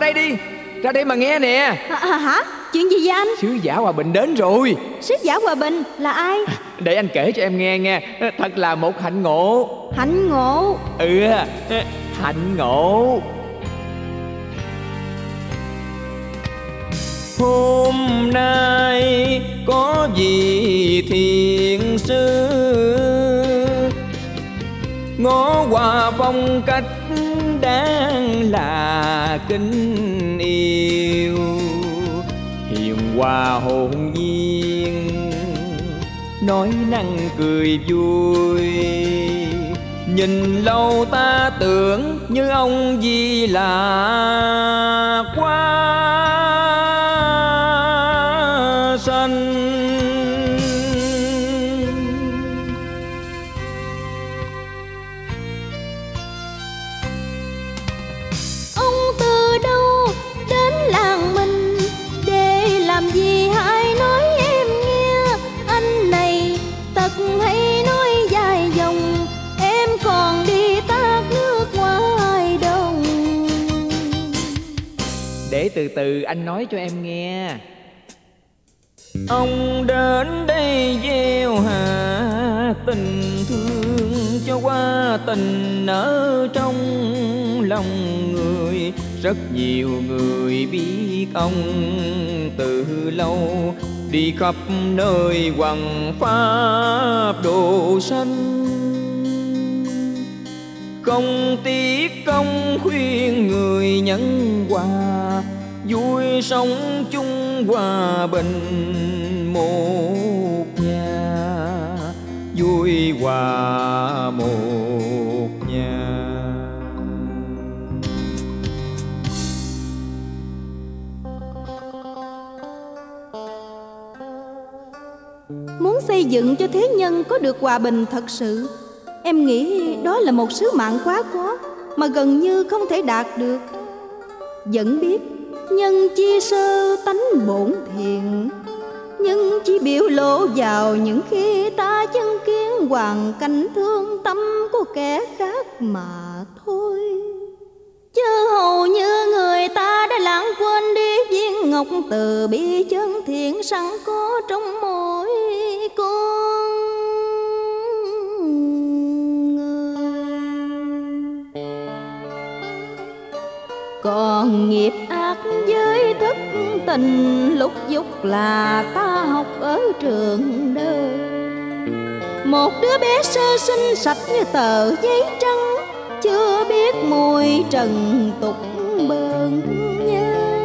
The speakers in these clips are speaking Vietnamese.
đây đi, ra đây mà nghe nè. Hả? Chuyện gì vậy anh? Sứ giả hòa bình đến rồi. Sứ giả hòa bình là ai? Để anh kể cho em nghe nha. Thật là một hạnh ngộ. Hạnh ngộ? Ừ, hạnh ngộ. Hôm nay có gì thiện sư ngó qua phong cách đáng là kính yêu, hiền hòa hồn nhiên nói năng cười vui. Nhìn lâu ta tưởng như ông Di là quá sanh. Ông từ đâu đến làng mình để làm gì hãy nói em nghe. Anh này tật hay nói dài dòng, em còn đi tát nước ngoài đồng. Để từ từ anh nói cho em nghe. Ông đến đây gieo hạ tình thương cho qua tình ở trong lòng người. Rất nhiều người biết ông từ lâu, đi khắp nơi hoằng pháp độ sanh. Không tiếc công khuyên người nhân hòa, vui sống chung hòa bình một nhà, vui hòa một nhà. Muốn xây dựng cho thế nhân có được hòa bình thật sự, em nghĩ đó là một sứ mạng quá khó mà gần như không thể đạt được. Vẫn biết nhân chi sơ tánh bổn thiện, nhưng chỉ biểu lộ vào những khi ta chứng kiến hoàn cảnh thương tâm của kẻ khác mà thôi. Chứ hầu như người ta đã lãng quên đi viên ngọc từ bi chân thiện sẵn có trong mỗi con người. Còn nghiệp ác với thất tình lúc dục là ta học ở trường đời. Một đứa bé sơ sinh sạch như tờ giấy trắng, chưa biết mùi trần tục bờn nhơ.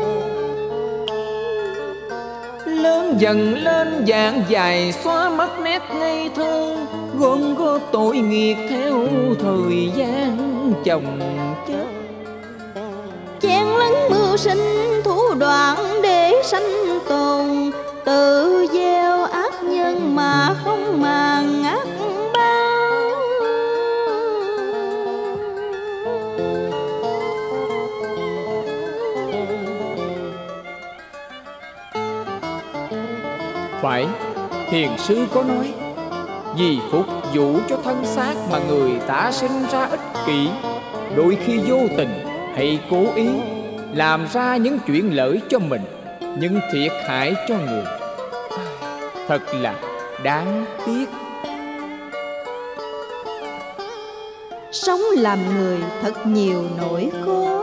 Lớn dần lên dạng dài xóa mất nét ngây thơ, gom góp tội nghiệp theo thời gian chồng chất. Chen lấn mưu sinh thủ đoạn để sanh tồn, tự gieo ác nhân mà không màng ác báo. Phải, thiền sư có nói, vì phục vụ cho thân xác mà người ta sinh ra ích kỷ, đôi khi vô tình hay cố ý làm ra những chuyện lợi cho mình nhưng thiệt hại cho người. Thật là đáng tiếc. Sống làm người thật nhiều nỗi khó,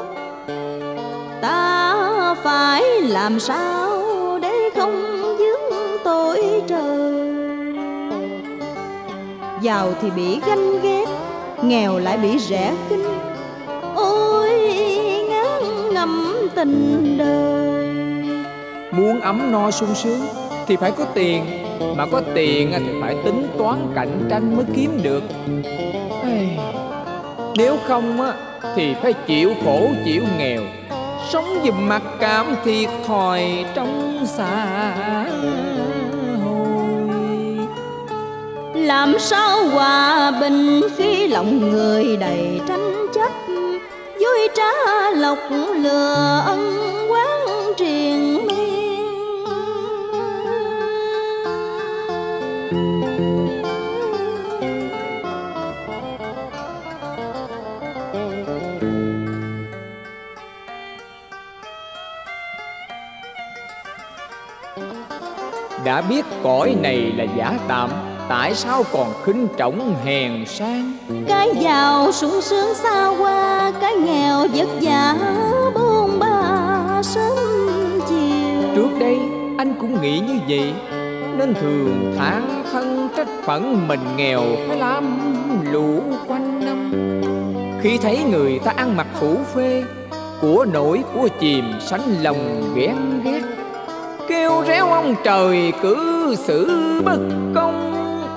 ta phải làm sao để không vướng tội trời. Giàu thì bị ganh ghét, nghèo lại bị rẻ khinh. Ôi ngán ngẩm tình đời. Muốn ấm no sung sướng thì phải có tiền, mà có tiền thì phải tính toán cạnh tranh mới kiếm được. Nếu không thì phải chịu khổ chịu nghèo, sống giùm mặc cảm thiệt thòi trong xã hội. Làm sao hòa bình khi lòng người đầy tranh chấp, dối trá lọc lừa ân oán triền miên. Đã biết cõi này là giả tạm, tại sao còn khinh trọng hèn sang? Cái giàu sung sướng xa qua, cái nghèo vất vả bôn ba sớm chiều. Trước đây anh cũng nghĩ như vậy, nên thường than thân trách phận mình nghèo phải làm lũ quanh năm. Khi thấy người ta ăn mặc phủ phê, của nổi của chìm, sánh lòng ghen ghét, kêu réo ông trời cử xử bất công.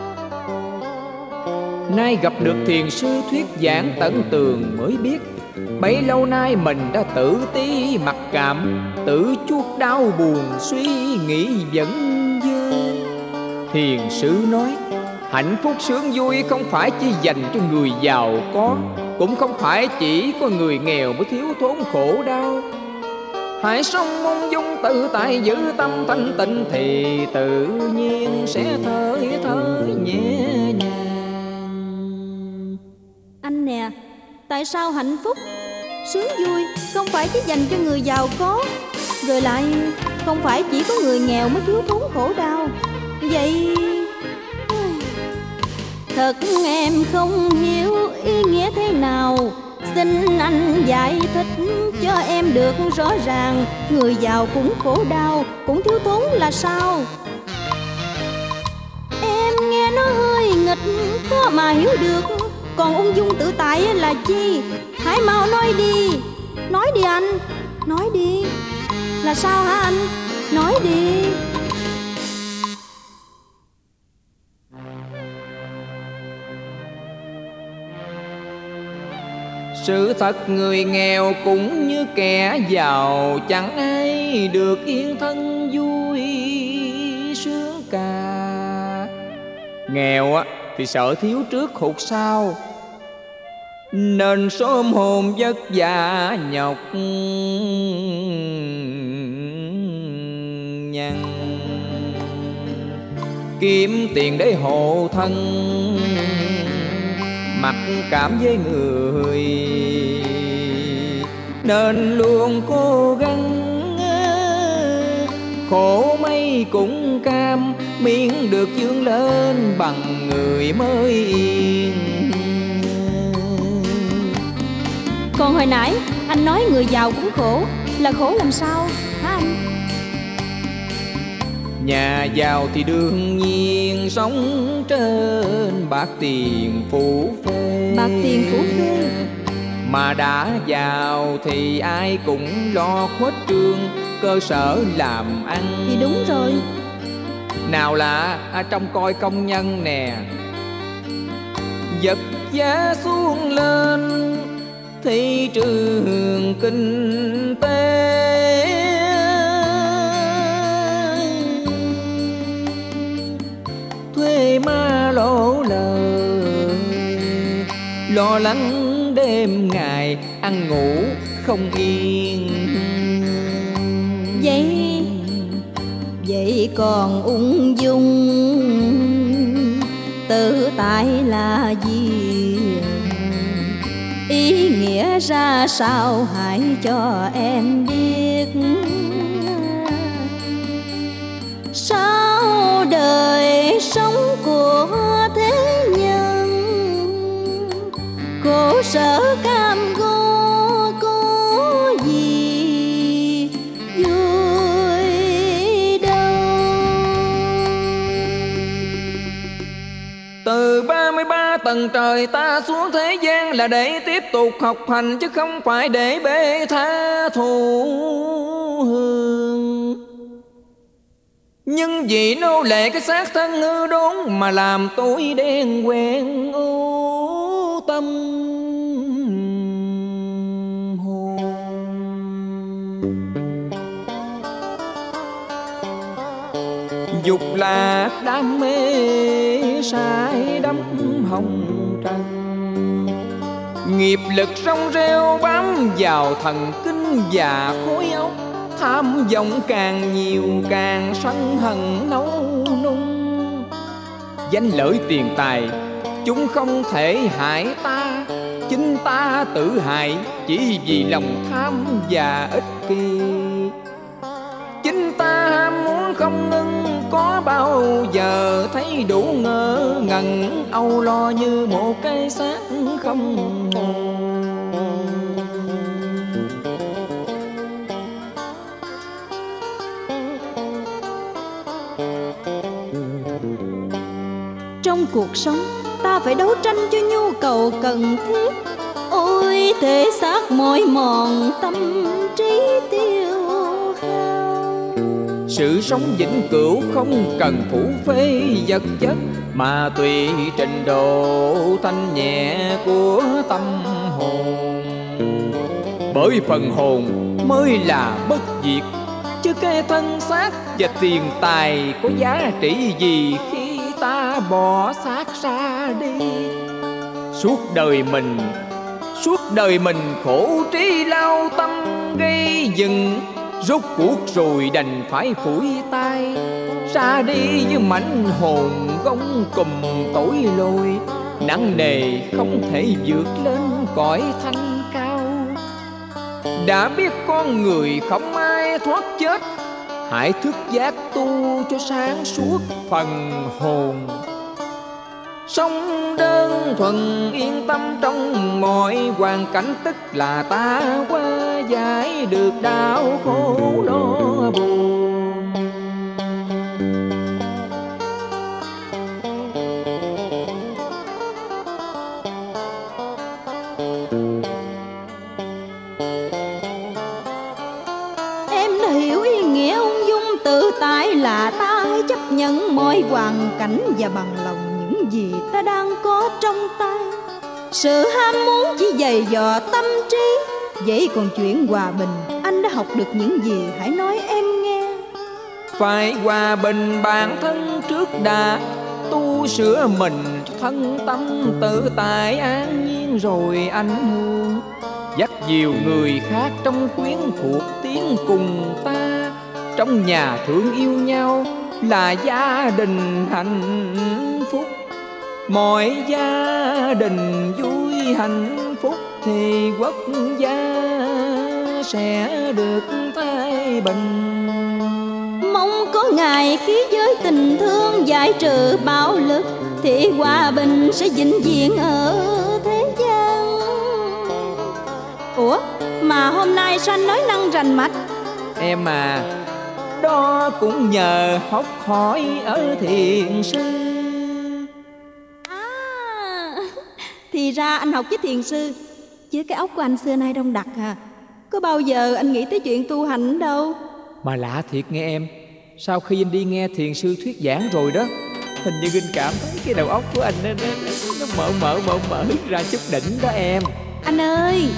Nay gặp được thiền sư thuyết giảng tận tường mới biết, bấy lâu nay mình đã tự ti mặc cảm, tự chuốc đau buồn suy nghĩ vẫn dơ. Thiền sư nói hạnh phúc sướng vui không phải chỉ dành cho người giàu có, cũng không phải chỉ có người nghèo mới thiếu thốn khổ đau. Hãy sống ung dung tự tại, giữ tâm thanh tịnh thì tự nhiên sẽ thơi thơi nhẹ nhàng. Anh nè, tại sao hạnh phúc sướng vui không phải chỉ dành cho người giàu có, rồi lại không phải chỉ có người nghèo mới thiếu thốn khổ đau? Vậy thật em không hiểu ý nghĩa thế nào. Xin anh giải thích cho em được rõ ràng. Người giàu cũng khổ đau, cũng thiếu thốn là sao? Em nghe nó hơi nghịch, khó mà hiểu được. Còn ung dung tự tại là chi? Hãy mau nói đi. Nói đi anh, nói đi. Là sao hả anh? Nói đi. Sự thật người nghèo cũng như kẻ giàu, chẳng ai được yên thân vui sướng cả. Nghèo thì sợ thiếu trước hụt sau, nên sớm hồn vất vả nhọc nhằn, kiếm tiền để hộ thân, mặc cảm với người, nên luôn cố gắng. Khổ mấy cũng cam, miễn được vươn lên bằng người mới yên. Còn hồi nãy anh nói người giàu cũng khổ, là khổ làm sao hả anh? Nhà giàu thì đương nhiên sống trên bạc tiền phủ phê. Bạc tiền phủ phê. Mà đã giàu thì ai cũng lo khuếch trương cơ sở làm ăn. Thì đúng rồi. Nào là trông coi công nhân nè, vật giá xuống lên, thị trường kinh tế thuê má lỗ lời, lo lắng đêm ngày ăn ngủ không yên. Vậy còn ung dung tự tại là gì? Ý nghĩa ra sao hãy cho em biết. Sao đời sống của thế nhân khổ sở cam go, có gì vui đâu. Từ 33 tầng trời ta xuống thế gian là để tiếp tục học hành, chứ không phải để bê tha thù hương. Nhưng vì nô lệ cái xác thân hư đốn mà làm tôi đen quen ưu tâm hồn. Dục lạc đam mê say đắm hồng trần, nghiệp lực rong rêu bám vào thần kinh và khối óc. Tham vọng càng nhiều càng sân hận nấu nung. Danh lợi tiền tài chúng không thể hại ta, chính ta tự hại chỉ vì lòng tham và ích kỷ. Chính ta ham muốn không ngưng có bao giờ thấy đủ ngỡ ngẩn âu lo như một cái xác không hồn. Trong cuộc sống ta phải đấu tranh cho nhu cầu cần thiết. Ôi thể xác mỏi mòn, tâm trí tiêu hao. Sự sống vĩnh cửu không cần phủ phê vật chất, mà tùy trình độ thanh nhẹ của tâm hồn. Bởi phần hồn mới là bất diệt, chứ cái thân xác và tiền tài có giá trị gì khi ta bỏ xác ra đi. Suốt đời mình khổ trí lao tâm gây dựng, rốt cuộc rồi đành phải phủi tay ra đi như mảnh hồn gông cùm tối lôi, nặng nề không thể vượt lên cõi thanh cao. Đã biết con người không ai thoát chết, hãy thức giác tu cho sáng suốt phần hồn. Sống đơn thuần yên tâm trong mọi hoàn cảnh, tức là ta qua giải được đau khổ lo buồn. Em đã hiểu ý nghĩa ung dung tự tại, là ta hãy chấp nhận mọi hoàn cảnh và bằng lòng những gì ta đang có trong tay. Sự ham muốn chỉ dày dò tâm trí. Vậy còn chuyện hòa bình, anh đã học được những gì? Hãy nói em nghe. Phải hòa bình bản thân trước đã, tu sửa mình thân tâm tự tại an nhiên rồi ảnh hưởng dắt nhiều người khác trong quyến thuộc tiến cùng ta. Trong nhà thương yêu nhau là gia đình hạnh phúc, mọi gia đình vui hạnh phúc thì quốc gia sẽ được thái bình. Mong có ngày khí giới tình thương giải trừ bạo lực, thì hòa bình sẽ vĩnh viễn ở thế gian. Ủa mà hôm nay sao anh nói năng rành mạch? Em à, đó cũng nhờ học hỏi ở thiền sư. Thì ra anh học với thiền sư, chứ cái óc của anh xưa nay đông đặc à. Có bao giờ anh nghĩ tới chuyện tu hành đâu. Mà lạ thiệt nghe em, sau khi anh đi nghe thiền sư thuyết giảng rồi đó, hình như anh cảm thấy cái đầu óc của anh nó mở ra chút đỉnh đó em. Anh ơi,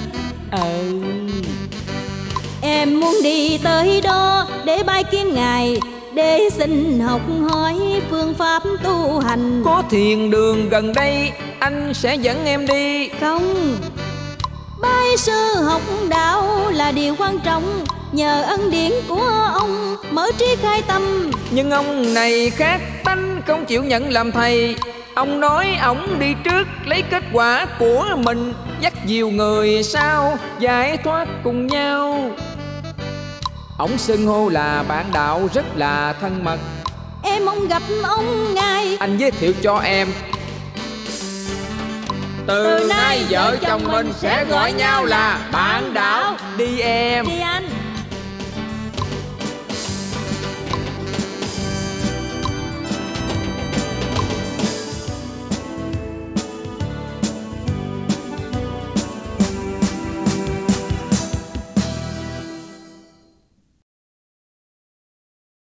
em muốn đi tới đó để bái kiến ngài, để xin học hỏi phương pháp tu hành. Có thiền đường gần đây, anh sẽ dẫn em đi. Không, bái sư học đạo là điều quan trọng, nhờ ân điển của ông mở trí khai tâm. Nhưng ông này khác tánh, không chịu nhận làm thầy. Ông nói ổng đi trước lấy kết quả của mình, dắt nhiều người sau giải thoát cùng nhau. Ổng xưng hô là bạn đạo rất là thân mật. Em mong gặp ông ngài. Anh giới thiệu cho em. Từ nay vợ chồng mình sẽ gọi nhau là bạn đạo. Đi em. Đi anh.